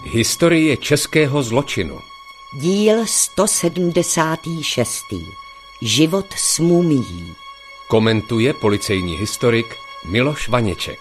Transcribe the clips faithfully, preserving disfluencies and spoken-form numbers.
Historie českého zločinu. Díl sto sedmdesát šest. Život s mumií. Komentuje policejní historik Miloš Vaněček.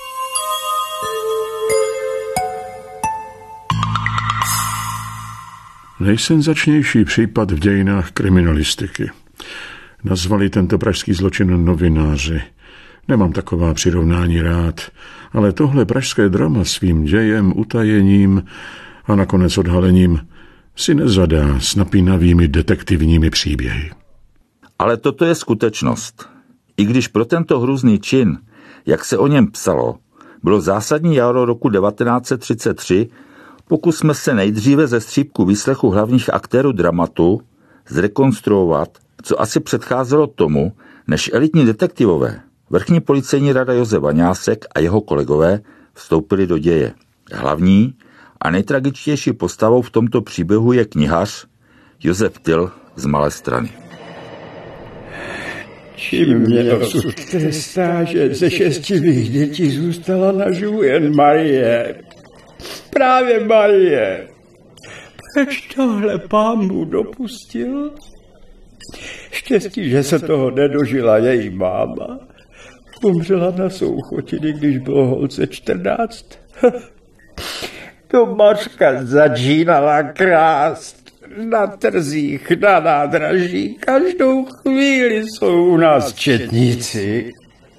Nejsenzačnější případ v dějinách kriminalistiky. Nazvali tento pražský zločin novináři. Nemám taková přirovnání rád, ale tohle pražské drama svým dějem, utajením a nakonec odhalením si nezadá s napínavými detektivními příběhy. Ale toto je skutečnost. I když pro tento hrůzný čin, jak se o něm psalo, bylo zásadní jaro roku devatenáct set třicet tři, pokusme se nejdříve ze střípku výslechu hlavních aktérů dramatu zrekonstruovat, co asi předcházelo tomu, než elitní detektivové, vrchní policejní rada Josef Vaňásek a jeho kolegové vstoupili do děje. Hlavní a nejtragičtější postavou v tomto příběhu je knihař Josef Tyl z Malé Strany. Čím mě osud trestá, že ze šesti mých dětí zůstala naživu jen Marie. Právě Marie. Proč tohle Pán Bůh dopustil? Štěstí, že se toho nedožila její máma. Umřela na souchotiny, když bylo holce čtrnáct. To Mařka začínala krást. Na trzích, na nádraží, každou chvíli jsou u nás četníci.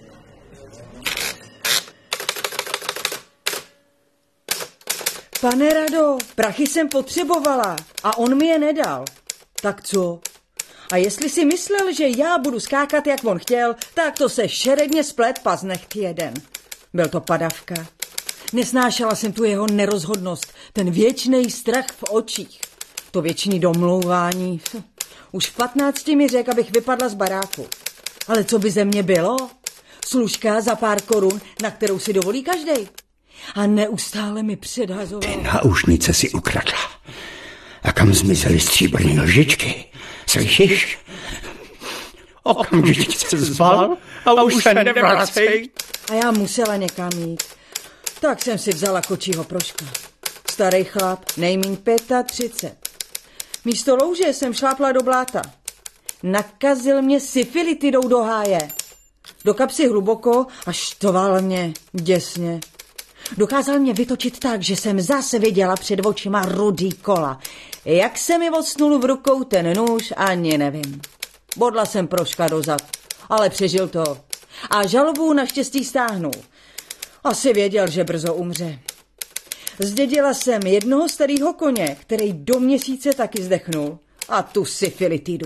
Pane Rado, prachy jsem potřebovala a on mi je nedal. Tak co? A jestli si myslel, že já budu skákat, jak on chtěl, tak to se šeredně splet pas nechť jeden. Byl to padavka. Nesnášela jsem tu jeho nerozhodnost, ten věčný strach v očích. To věčný domlouvání. Už v patnácti mi řekl, abych vypadla z baráku. Ale co by ze mě bylo? Služka za pár korun, na kterou si dovolí každej. A neustále mi předhazoval. Ty náušnice si ukradla. A kam zmizely stříbrné lžičky? Slyšíš? Okamžitě se zval a už se nevracej. A já musela někam jít. Tak jsem si vzala kočího proška. Starý chlap, nejmíň třicet pět. Místo louže jsem šlápla do bláta. Nakazil mě syfilitidou do háje. Do kapsy hluboko a štval mě děsně. Dokázal mě vytočit tak, že jsem zase viděla před očima rudý kola. Jak se mi odsnul v rukou ten nůž, ani nevím. Bodla jsem proška dozad, ale přežil to. A žalobu naštěstí stáhnul. Asi věděl, že brzo umře. Zdědila jsem jednoho starého koně, který do měsíce taky zdechnul. A tu syfilitidu.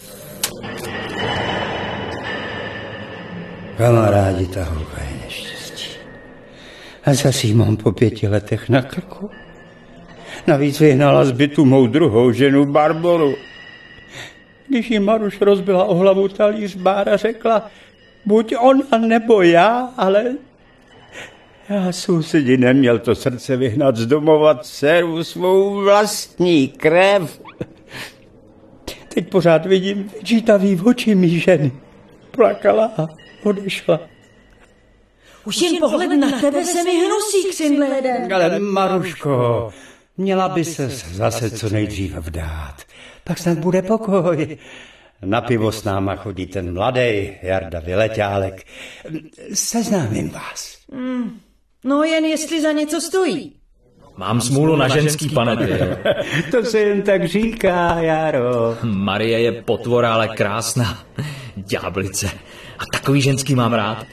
Kamarádi, ta holka je neštěstí. A zase jí mám po pěti letech na krku. Navíc vyhnala z bytu mou druhou ženu Barboru. Když jí Maruš rozbila o hlavu talíř, Bára řekla, buď ona nebo já, ale já sousedi neměl to srdce vyhnat z domova dceru, svou vlastní krev. Teď pořád vidím vyčítavý oči mý ženy. Plakala a odešla. Už jen pohled na tebe se mi hnusí, ksindle jeden. Ale Maruško, měla by se zase co nejdřív vdát. Pak snad bude pokoj. Na pivo s náma chodí ten mladej Jarda Vyleťálek. Seznámím vás. Mm, no jen jestli za něco stojí. Mám smůlu na ženský, pane Tyl. To se jen tak říká, Jaro. Marie je potvora, ale krásná. Ďáblice. A takový ženský mám rád.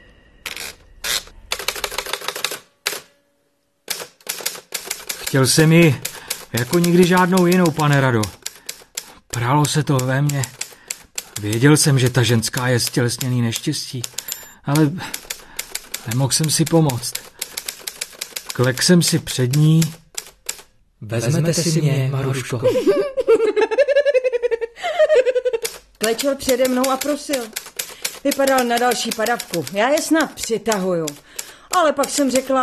Chtěl jsem ji jako nikdy žádnou jinou, pane Rado. Prálo se to ve mně. Věděl jsem, že ta ženská je stělesněný neštěstí, ale nemohl jsem si pomoct. Klek jsem si před ní. Vezmete, Vezmete si mě, Maruško. Klečel přede mnou a prosil. Vypadal na další padavku. Já je snad přitahuju. Ale pak jsem řekla...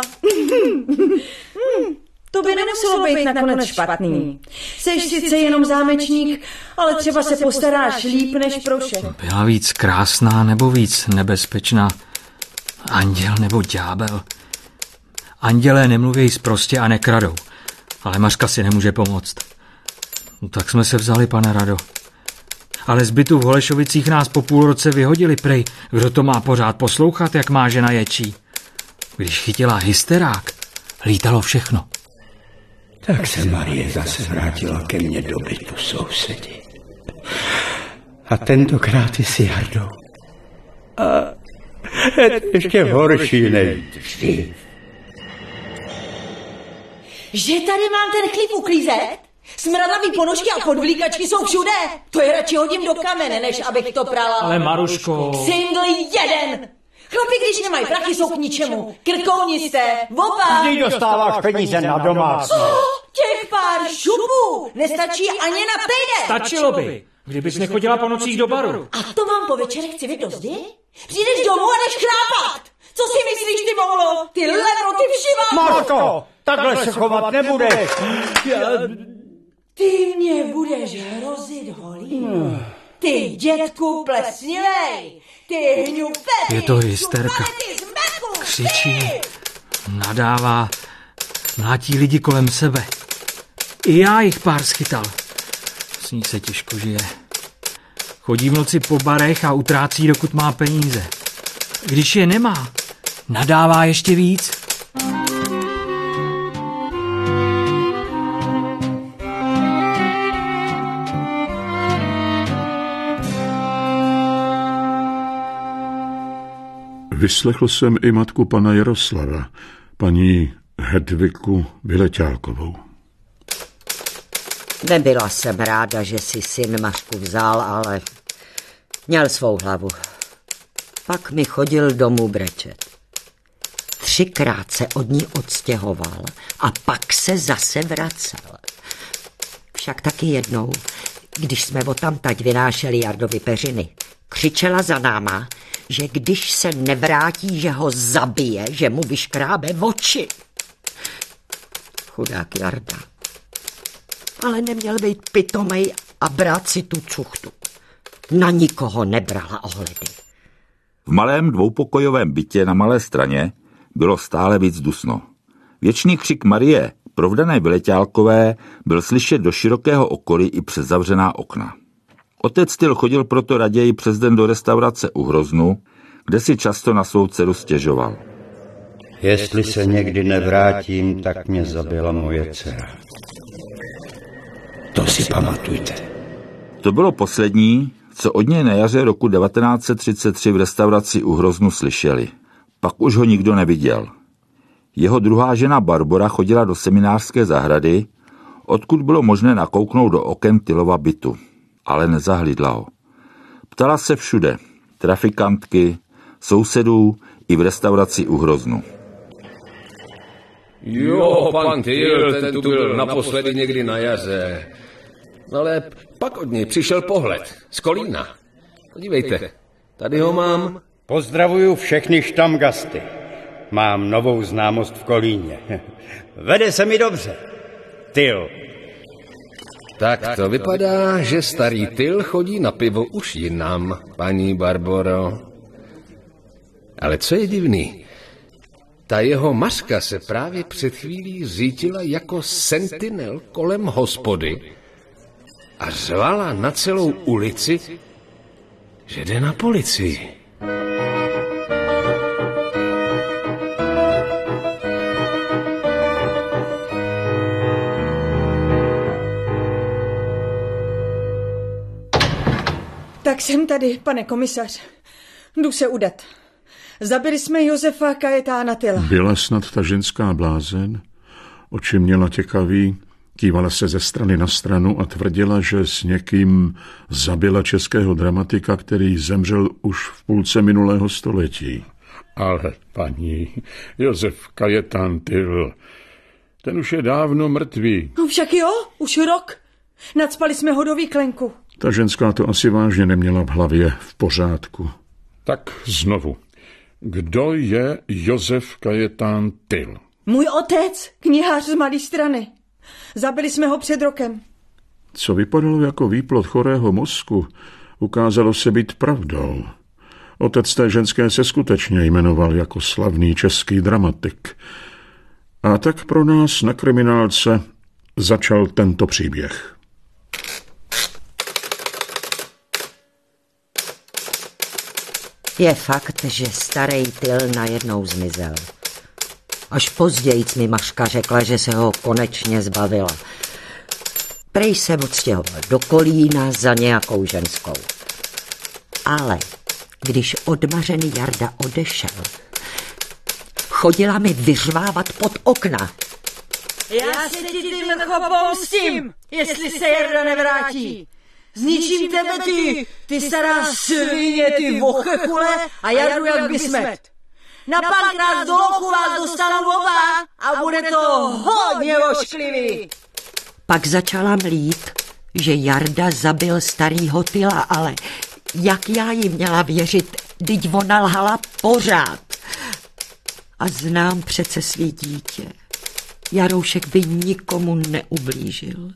To by nemuselo být nakonec špatný. Seš sice jenom zámečník, ale třeba se postaráš líp než prošel. Byla víc krásná nebo víc nebezpečná? Anděl nebo ďábel? Andělé nemluví sprostě a nekradou. ale Mařka si nemůže pomoct. No, tak jsme se vzali, pane Rado. Ale z bytu v Holešovicích nás po půl roce vyhodili prej. Kdo to má pořád poslouchat, jak má žena ječí? Když chytila hysterák, lítalo všechno. Tak se Marie zase vrátila ke mně do bytu sousedi. A tentokrát i s Jardou. A je to ještě horší než dřív. Že tady mám ten chlíp uklízet? Smradlavý ponožky a podvlíkačky jsou všude. To je radši hodím do kamene, než abych to prala. Ale Maruško... Single jeden. Chlapi, když nemají prachy, jsou k ničemu. Krkounisté, oba. Vždy dostáváš peníze na domácnost. Oh, těch pár šupů nestačí ani na týden. Stačilo by, kdybys nechodila po nocích do baru. A to mám po večerech civit do zdi? Přijdeš domů a jdeš chrápat. Co si myslíš, ty mohlo? Ty leno, ty všivá. Marko, takhle se chovat nebudeš. Ty mě budeš hrozit holí. Ty dětku plesnilej. Ty hňupety. Je to hysterka. Křičí, nadává, mlátí lidi kolem sebe. I já jich pár schytal. S ní se těžko žije. Chodí v noci po barech a utrácí, dokud má peníze. Když je nemá, nadává ještě víc. Vyslechl jsem i matku pana Jaroslava, paní Hedviku Vyleťálkovou. Nebyla jsem ráda, že si syn Mařku vzal, ale měl svou hlavu. Pak mi chodil domů brečet. Třikrát se od ní odstěhoval a pak se zase vracel. Však taky jednou, když jsme odtamtať vynášeli Jardovi peřiny, křičela za náma, že když se nevrátí, že ho zabije, že mu vyškrábe oči. Chudák Jarda. Ale neměl být pitomej a brát si tu cuchtu. Na nikoho nebrala ohledy. V malém dvoupokojovém bytě na Malé Straně bylo stále víc dusno. Věčný křik Marie, provdané Vyleťálkové, byl slyšet do širokého okolí i přes zavřená okna. Otec Tyl chodil proto raději přes den do restaurace u Hroznu, kde si často na svou dceru stěžoval. Jestli se někdy nevrátím, tak mě zabila moje dcera. To si pamatujte. To bylo poslední, co od něj na jaře roku devatenáct set třicet tři v restauraci u Hroznu slyšeli. Pak už ho nikdo neviděl. Jeho druhá žena Barbora chodila do seminářské zahrady, odkud bylo možné nakouknout do oken Tylova bytu, ale nezahlídla ho. Ptala se všude, trafikantky, sousedů i v restauraci u Hroznu. Jo, pan Tyl, ten tu byl naposledy někdy na jaře. Ale pak od něj přišel pohled z Kolína. Podívejte, tady ho mám. Pozdravuju všechny štamgasty. Mám novou známost v Kolíně. Vede se mi dobře. Tyl. Tak to vypadá, že starý Tyl chodí na pivo už jinam, paní Barboro. Ale co je divný, ta jeho Mařka se právě před chvílí řítila jako sentinel kolem hospody a řvala na celou ulici, že jde na policii. Tak jsem tady, pane komisař. Jdu se udat. Zabili jsme Josefa Kajetána Tyla. Byla snad ta ženská blázen? Oči měla těkavý, kývala se ze strany na stranu a tvrdila, že s někým zabila českého dramatika, který zemřel už v půlce minulého století. Ale paní, Josef Kajetán Tyl, ten už je dávno mrtvý. No však jo, už rok. Nacpali jsme ho do výklenku. Ta ženská to asi vážně neměla v hlavě v pořádku. Tak znovu. Kdo je Josef Kajetán Tyl? Můj otec, knihář z Malé Strany. Zabili jsme ho před rokem. Co vypadalo jako výplod chorého mozku, ukázalo se být pravdou. Otec té ženské se skutečně jmenoval jako slavný český dramatik. A tak pro nás na kriminálce začal tento příběh. Je fakt, že starý Tyl najednou zmizel. Až později mi Maška řekla, že se ho konečně zbavila. Prej se odstěhoval do Kolína za nějakou ženskou. Ale když odmařený Jarda odešel, chodila mi vyřvávat pod okna. Já se ti tím pomstím, jestli se Jarda nevrátí. Zničím tebe ty, ty stará svině, ty vochechule a Jardu jak bysmet. Na párkrát do lochu vás dostanu oba a bude to hodně ošklivý. Pak začala mlít, že Jarda zabil starýho Tyla, ale jak já jí měla věřit, vždyť ona lhala pořád. A znám přece svý dítě. Jaroušek by nikomu neublížil.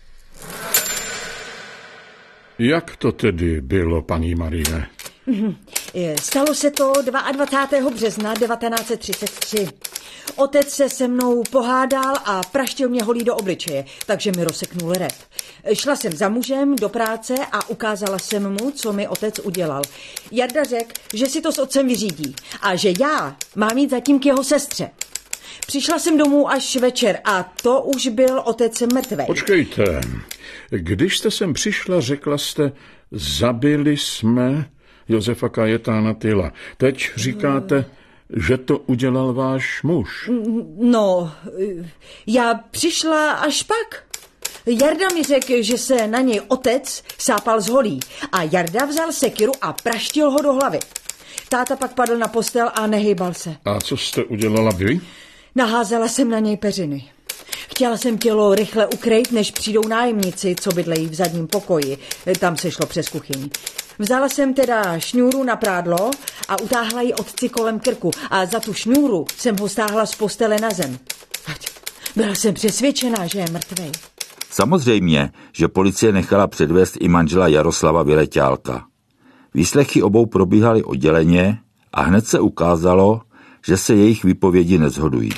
Jak to tedy bylo, paní Marie? Stalo se to dvacátého druhého března devatenáct set třicet tři. Otec se se mnou pohádal a praštil mě holí do obličeje, takže mi rozseknul rep. Šla jsem za mužem do práce a ukázala jsem mu, co mi otec udělal. Jarda řekl, že si to s otcem vyřídí a že já mám jít zatím k jeho sestře. Přišla jsem domů až večer a to už byl otec mrtvej. Počkejte, když jste sem přišla, řekla jste, zabili jsme Josefa Kajetána Tyla. Teď říkáte, že to udělal váš muž. No, já přišla až pak. Jarda mi řekl, že se na něj otec sápal z holí a Jarda vzal sekiru a praštil ho do hlavy. Táta pak padl na postel a nehýbal se. A co jste udělala vy? Naházela jsem na něj peřiny. Chtěla jsem tělo rychle ukrýt, než přijdou nájemníci, co bydlejí v zadním pokoji. Tam se šlo přes kuchyni. Vzala jsem teda šňůru na prádlo a utáhla ji otci kolem krku a za tu šňůru jsem ho stáhla z postele na zem. Byla jsem přesvědčená, že je mrtvej. Samozřejmě, že policie nechala předvést i manžela Jaroslava Vyleťálka. Výslechy obou probíhaly odděleně a hned se ukázalo, že se jejich výpovědi neshodují.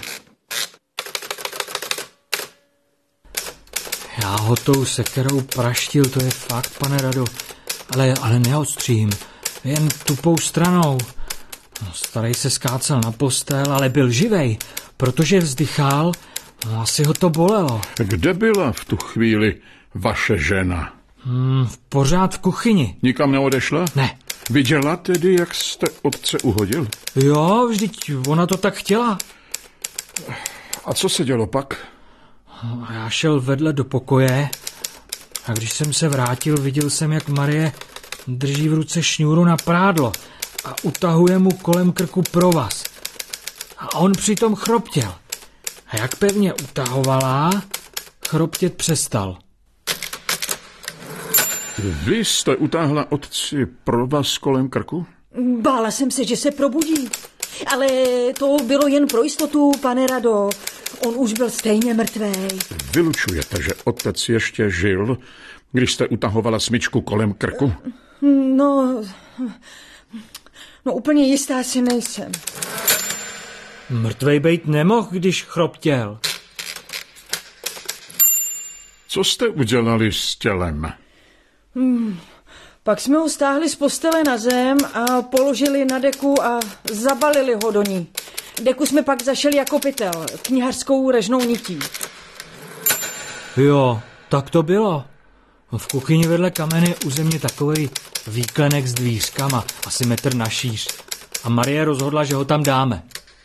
Já ho tou sekerou praštil, to je fakt, pane Rado, ale, ale neodstřím, jen tupou stranou. No, starý se skácel na postel, ale byl živej, protože vzdychal, no asi ho to bolelo. Kde byla v tu chvíli vaše žena? Hmm, pořád v kuchyni. Nikam neodešla? Ne. Viděla tedy, jak jste otce uhodil? Jo, vždyť ona to tak chtěla. A co se dělo pak? A já šel vedle do pokoje a když jsem se vrátil, viděl jsem, jak Marie drží v ruce šňůru na prádlo a utahuje mu kolem krku provaz. A on přitom chroptěl. A jak pevně utahovala, chroptět přestal. Vy jste utáhla otci provaz kolem krku? Bála jsem se, že se probudí. Ale to bylo jen pro jistotu, pane Rado. On už byl stejně mrtvej. Vylučujete, že otec ještě žil, když jste utahovala smyčku kolem krku? No, no úplně jistá si nejsem. Mrtvej bejt nemohl, když chroptěl. Co jste udělali s tělem? Hmm, pak jsme ho stáhli z postele na zem a položili na deku a zabalili ho do ní. Deku jsme pak zašeli jako pytel, knihařskou režnou nití. Jo, tak to bylo. V kuchyni vedle kameny u země takovej výklenek s dvířkama, asi metr na šíř. A Marie rozhodla, že ho tam dáme.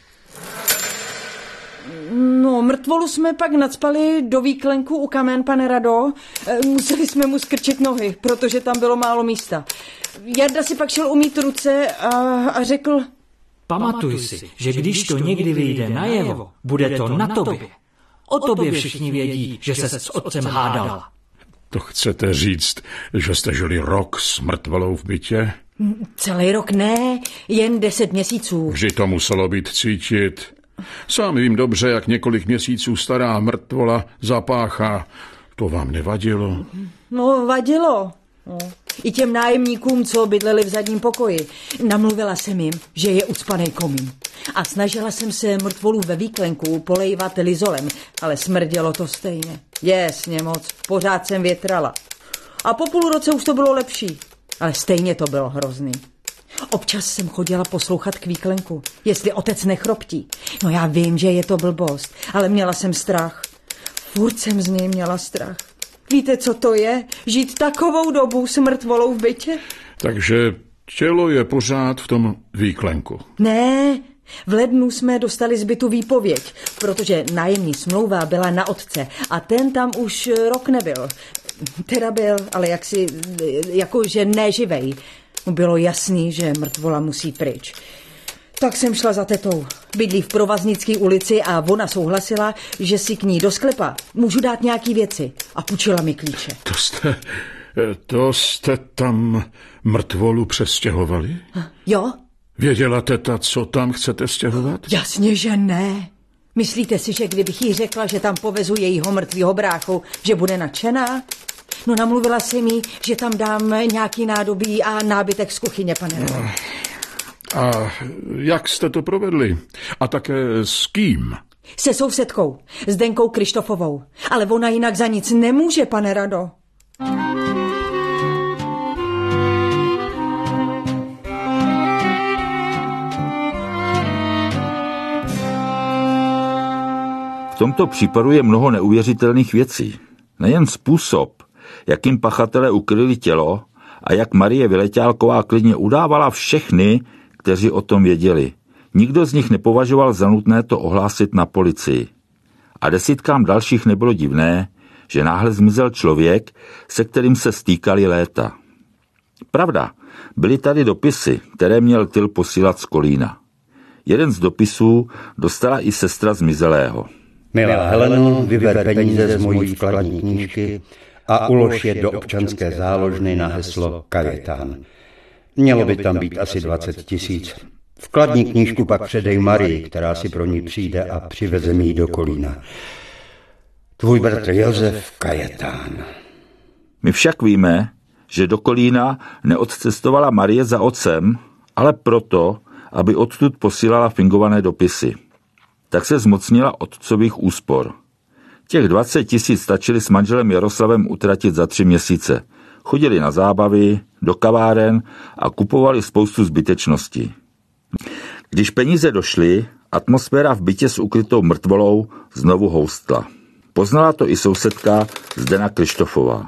No, mrtvolu jsme pak nacpali do výklenku u kamen, pane Rado. Museli jsme mu skrčit nohy, protože tam bylo málo místa. Jarda si pak šel umýt ruce a, a řekl... Pamatuj si, že když to někdy vyjde najevo, bude to na tobě. O tobě všichni vědí, že se s otcem hádala. To chcete říct, že jste žili rok s mrtvolou v bytě? Celý rok ne, jen deset měsíců. Vždy to muselo být cítit. Sám vím dobře, jak několik měsíců stará mrtvola zapáchá. To vám nevadilo? No, vadilo. No. i těm nájemníkům, co bydleli v zadním pokoji. Namluvila jsem jim, že je ucpanej komín. A snažila jsem se mrtvolu ve výklenku polejvat lizolem, ale smrdělo to stejně. Jasně moc, pořád jsem větrala. A po půl roce už to bylo lepší, ale stejně to bylo hrozný. Občas jsem chodila poslouchat k výklenku, jestli otec nechroptí. No já vím, že je to blbost, ale měla jsem strach. Furt jsem z něj měla strach. Víte, co to je? Žít takovou dobu s mrtvolou v bytě? Takže tělo je pořád v tom výklenku. Ne, v lednu jsme dostali z bytu výpověď, protože nájemní smlouva byla na otce a ten tam už rok nebyl. Teda byl, ale jaksi, jakože neživej. Bylo jasný, že mrtvola musí pryč. Tak jsem šla za tetou. Bydlí v Provaznické ulici a ona souhlasila, že si k ní do sklepa můžu dát nějaký věci a půjčila mi klíče. To jste, to jste tam mrtvolu přestěhovali? Jo. Věděla teta, co tam chcete stěhovat? Jasně, že ne. Myslíte si, že kdybych jí řekla, že tam povezu jejího mrtvýho bráchu, že bude nadšená? No namluvila jsem jí, že tam dám nějaký nádobí a nábytek z kuchyně, pane Rado. A jak jste to provedli? A také s kým? Se sousedkou, s Denkou Krištofovou. Ale ona jinak za nic nemůže, pane Rado. V tomto případu je mnoho neuvěřitelných věcí. Nejen způsob, jakým pachatelé ukryli tělo a jak Marie Vyleťálková klidně udávala všechny, kteří o tom věděli. Nikdo z nich nepovažoval za nutné to ohlásit na policii. A desítkám dalších nebylo divné, že náhle zmizel člověk, se kterým se stýkali léta. Pravda, byly tady dopisy, které měl Tyl posílat z Kolína. Jeden z dopisů dostala i sestra zmizelého. Milá Heleno, vyber peníze z mojí vkladní knížky a ulož je do občanské záložny na heslo Kajetán. Mělo by tam být asi dvacet tisíc. Vkladní knížku pak předej Marii, která si pro ní přijde a přiveze mi ji do Kolína. Tvůj bratr Josef Kajetán. My však víme, že do Kolína neodcestovala Marie za otcem, ale proto, aby odtud posílala fingované dopisy. Tak se zmocnila otcových úspor. Těch dvacet tisíc stačili s manželem Jaroslavem utratit za tři měsíce. Chodili na zábavy, do kaváren a kupovali spoustu zbytečností. Když peníze došly, atmosféra v bytě s ukrytou mrtvolou znovu houstla. Poznala to i sousedka Zdena Krištofová.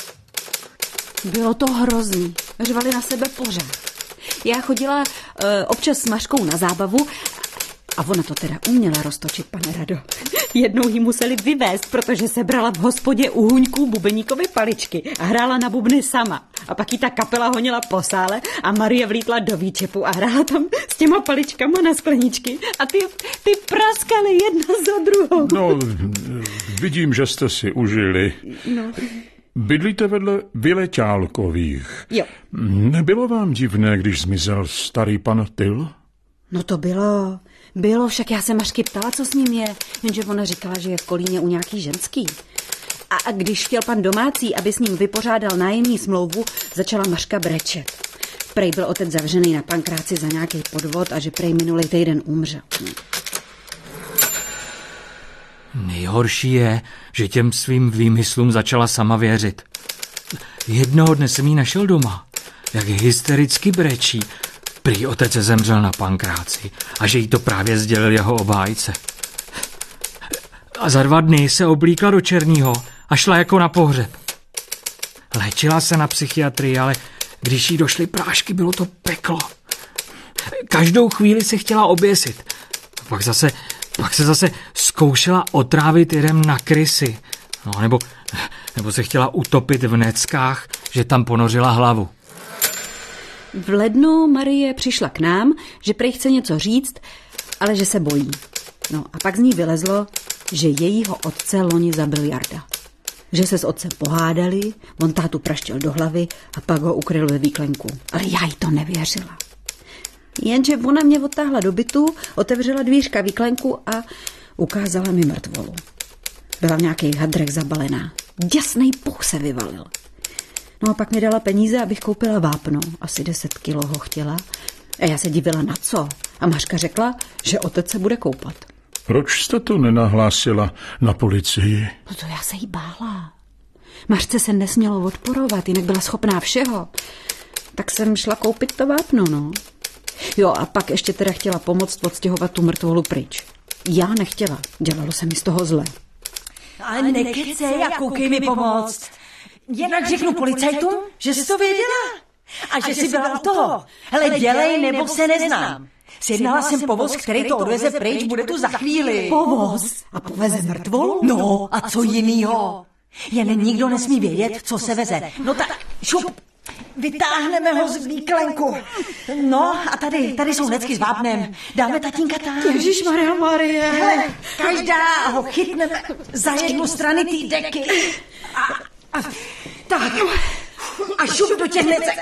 Bylo to hrozný. Řvali na sebe pořád. Já chodila uh, občas s Mařkou na zábavu a ona to teda uměla roztočit, pane Rado. Jednou jí museli vyvést, protože se brala v hospodě u huňků bubeníkovy paličky a hrála na bubny sama. A pak jí ta kapela honila po sále a Marie vlítla do výčepu a hrála tam s těma paličkama na skleničky a ty, ty praskaly jedna za druhou. No, vidím, že jste si užili. No. Bydlíte vedle Vyleťálkových. Jo. Nebylo vám divné, když zmizel starý pan Tyl? No to bylo, bylo, však já se Mařky ptala, co s ním je, jenže ona říkala, že je v Kolíně u nějaký ženský. A, a když chtěl pan domácí, aby s ním vypořádal nájemní smlouvu, začala Mařka brečet. Prej byl otec zavřený na Pankráci za nějaký podvod a že prej minulý týden umřel. Nejhorší je, že těm svým výmyslům začala sama věřit. Jednoho dne jsem jí našel doma, jak hystericky brečí. Prý otec zemřel na Pankráci a že jí to právě sdělil jeho obhájce. A za dva dny se oblíkla do černýho a šla jako na pohřeb. Léčila se na psychiatrii, ale když jí došly prášky, bylo to peklo. Každou chvíli se chtěla oběsit. Pak zase, pak se zase zkoušela otrávit jedem na krysy. No, nebo, nebo se chtěla utopit v neckách, že tam ponořila hlavu. V lednu Marie přišla k nám, že prej chce něco říct, ale že se bojí. No a pak z ní vylezlo, že jejího otce loni zabil Jarda. Že se s otcem pohádali, on tátu praštil do hlavy a pak ho ukryl ve výklenku. Ale já jí to nevěřila. Jenže ona mě odtáhla do bytu, otevřela dvířka výklenku a ukázala mi mrtvolu. Byla v nějakých hadrech zabalená. Děsnej puch se vyvalil. No a pak mi dala peníze, abych koupila vápno. Asi deset kilo ho chtěla. A já se divila na co. A Mařka řekla, že otec se bude koupat. Proč jste to nenahlásila na policii? No to já se jí bála. Mařce se nesmělo odporovat, jinak byla schopná všeho. Tak jsem šla koupit to vápno, no. Jo, a pak ještě teda chtěla pomoct odstěhovat tu mrtvolu pryč. Já nechtěla, dělalo se mi z toho zle. Ale nekecej a koukej mi pomoct. Jinak řeknu policajtům, že jsi to věděla. A že jsi byla u toho. Hele, dělej, nebo se neznám. Sjednala jsem povoz, který to odveze pryč, bude tu za chvíli. Povoz? A poveze mrtvolu? No, a co jinýho? Jen nikdo nesmí vědět, co se veze. No tak, šup, vytáhneme ho z výklenku. No a tady, tady jsou necky s vápnem. Dáme tatínka tam. Ježišmarja Marie. Hele, každá ho chytneme za jednu strany té deky. A, a, tak. A šup do těch necek.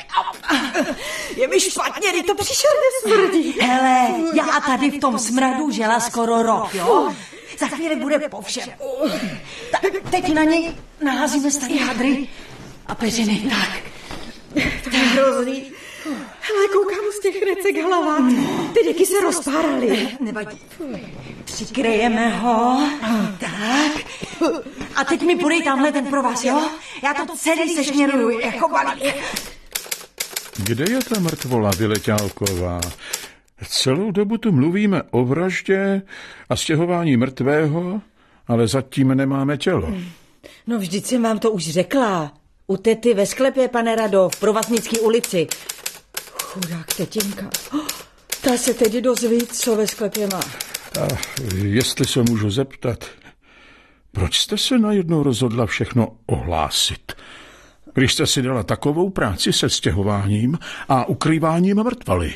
Je mi špatně, kdy to příšerně smrdí. Hele, já tady v tom smradu žila skoro rok, jo? Za chvíli bude po všem. Tak teď na něj naházíme starý hadry a peřiny. Tak. To je hrozný. Hele, koukám z těch necek hlava. Ty deky se rozpáraly. Nevadí. Přikrejeme ho. Tak. A teď mi podej tamhle ten pro vás, jo? Já to celý sešněruju jako balík. Kde je ta mrtvola Vyleťálková? Celou dobu tu mluvíme o vraždě a stěhování mrtvého, ale zatím nemáme tělo. No vždyť jsem vám to už řekla. U tety ve sklepě, pane Rado, v Provaznické ulici. Chudák tetinka. Ta se teď dozví, co ve sklepě má. A jestli se můžu zeptat, proč jste se najednou rozhodla všechno ohlásit? Když jste si dala takovou práci se stěhováním a ukrýváním mrtvaly.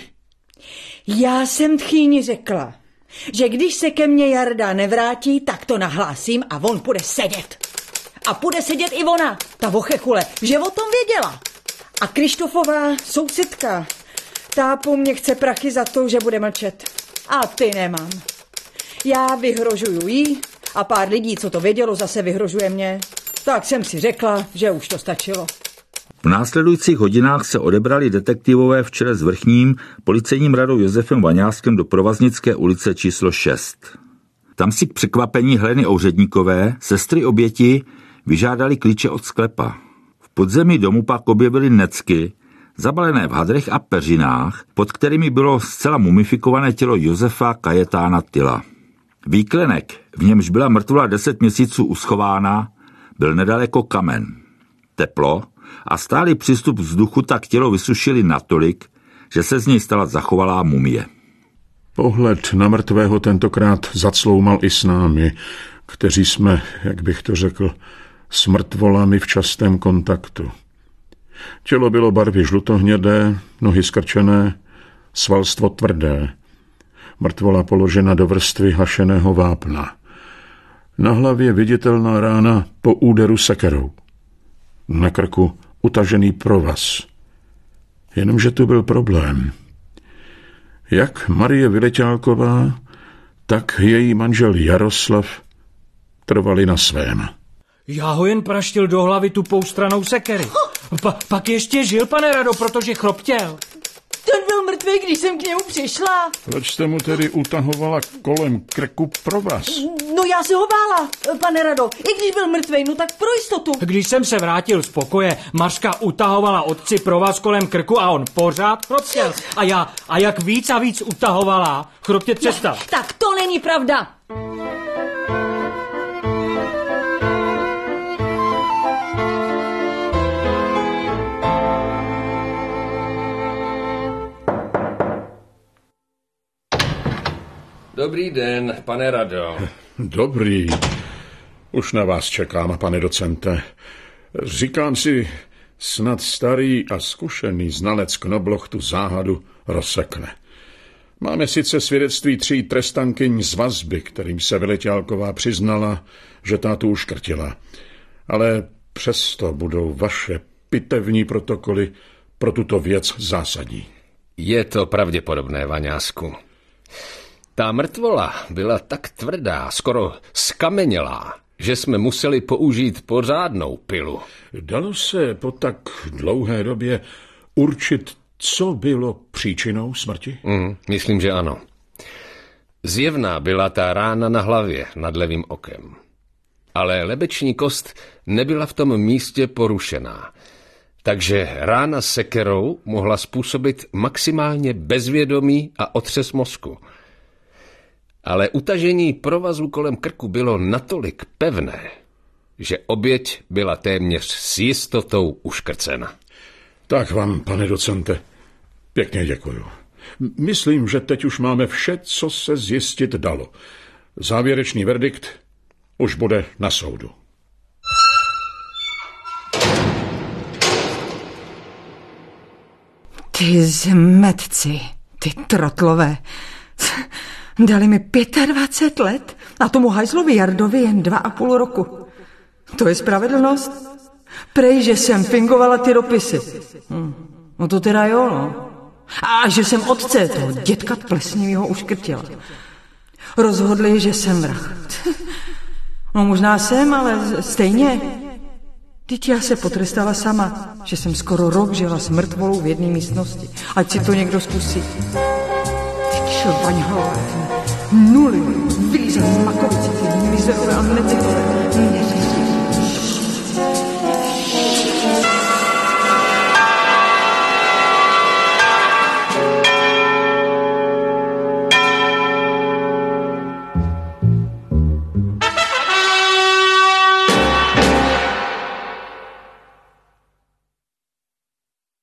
Já jsem tchýni řekla, že když se ke mně Jarda nevrátí, tak to nahlásím a on půjde sedět. A půjde sedět i ona, ta vochechule, že o tom věděla. A Krištofová sousedka, ta po mně chce prachy za to, že bude mlčet. A ty nemám. Já vyhrožuju jí a pár lidí, co to vědělo, zase vyhrožuje mě. Tak jsem si řekla, že už to stačilo. V následujících hodinách se odebrali detektivové v čele s vrchním policejním radou Josefem Vaňáskem do Provaznické ulice číslo šest. Tam si k překvapení Heleny Ouředníkové, sestry oběti, vyžádali klíče od sklepa. V podzemí domu pak objevili necky, zabalené v hadrech a peřinách, pod kterými bylo zcela mumifikované tělo Josefa Kajetána Tyla. Výklenek, v němž byla mrtvola deset měsíců uschována, byl nedaleko kamen. Teplo a stálý přístup vzduchu tak tělo vysušili natolik, že se z něj stala zachovalá mumie. Pohled na mrtvého tentokrát zacloumal i s námi, kteří jsme, jak bych to řekl, s mrtvolami v častém kontaktu. Tělo bylo barvy žlutohnědé, nohy skrčené, svalstvo tvrdé. Mrtvola položena do vrstvy hašeného vápna. Na hlavě viditelná rána po úderu sekerou. Na krku utažený provaz. Jenomže tu byl problém. Jak Marie Vyleťálková, tak její manžel Jaroslav trvali na svém. Já ho jen praštil do hlavy tupou stranou sekery. Pa, pak ještě žil, pane Rado, protože chroptěl. Ten byl mrtvý, když jsem k němu přišla. Proč jste mu tedy utahovala kolem krku provaz? No já se ho bála, pane Rado. I když byl mrtvý, no tak pro jistotu. Když jsem se vrátil z pokoje, Mařka utahovala otci provaz kolem krku a on pořád chroptěl. A já, a jak víc a víc utahovala, chroptět přestal. No, tak to není pravda. Dobrý den, pane Rado. Dobrý. Už na vás čekám, pane docente. Říkám si, snad starý a zkušený znalec Knobloch tu záhadu rozsekne. Máme sice svědectví tří trestankyň z vazby, kterým se Vyleťálková přiznala, že tátu uškrtila. Ale přesto budou vaše pitevní protokoly pro tuto věc zásadní. Je to pravděpodobné, Vaňásku. Ta mrtvola byla tak tvrdá, skoro skamenělá, že jsme museli použít pořádnou pilu. Dalo se po tak dlouhé době určit, co bylo příčinou smrti? Mm, myslím, že ano. Zjevná byla ta rána na hlavě nad levým okem. Ale lebeční kost nebyla v tom místě porušená. Takže rána sekerou mohla způsobit maximálně bezvědomí a otřes mozku. Ale utažení provazu kolem krku bylo natolik pevné, že oběť byla téměř s jistotou uškrcena. Tak vám, pane docente, pěkně děkuju. Myslím, že teď už máme vše, co se zjistit dalo. Závěrečný verdikt už bude na soudu. Ty zmetci, ty trotlové. Dali mi dvacet pět let a tomu hajzlovi Jardovi jen dva a půl roku. To je spravedlnost? Prej, že jsem fingovala ty dopisy. Hm. No to teda jo, no. A že jsem otce toho dětka plesnivýho uškrtila. Rozhodli, že jsem vrah. No možná jsem, ale stejně. Teď já se potrestala sama, že jsem skoro rok žila s mrtvolou v jedné místnosti. Ať si to někdo zkusí. Ty šobaňhové, nuly, vylízaný makovici, ty mizerové a necitové,